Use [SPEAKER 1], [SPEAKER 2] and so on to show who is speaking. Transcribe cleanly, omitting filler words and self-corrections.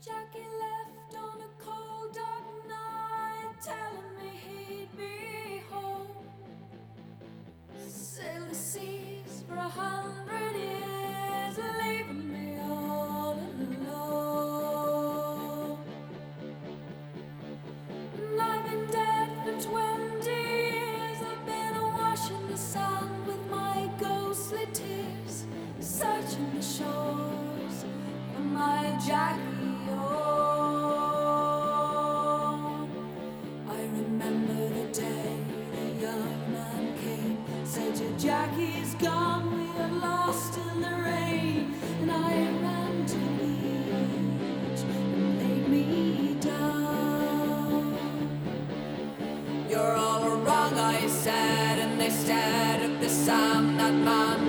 [SPEAKER 1] Jackie left on a cold dark night, telling me he'd be home. Sailed the seas for 100 years, leaving me all alone. And I've been dead for 20 years. I've been awash in the sun with my ghostly tears, searching the shores for my Jackie. I remember the day the young man came, said your Jackie's gone, we are lost in the rain. And I ran to the beach and laid me down. You're all wrong, I said, and they stared at the sand. That man